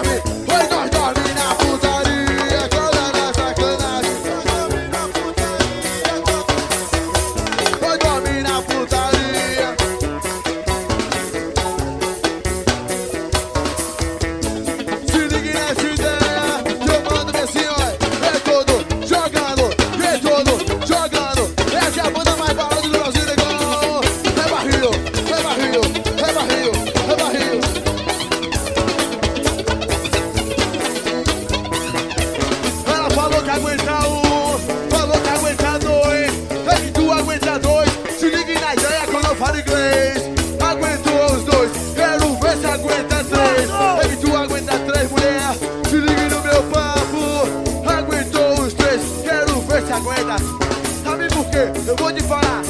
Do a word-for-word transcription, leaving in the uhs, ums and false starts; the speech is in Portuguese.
Oi, nós dorme na putaria, toda na sacanagem. Oi, dorme na putaria. Se ligue nessa ideia, que eu mando ver assim, ó. É todo jogando, é todo jogando. Essa é a banda mais barra do Brasil, negão. É barril, é barril, é barril, é barril. Ela falou que aguenta um, falou que aguenta dois. É que tu aguenta dois. Se ligue na ideia quando eu falo inglês. Aguentou os dois, quero ver se aguenta três. É que tu aguenta três, mulher. Se ligue no meu papo. Aguentou os três, quero ver se aguenta. Sabe por quê? Eu vou te falar.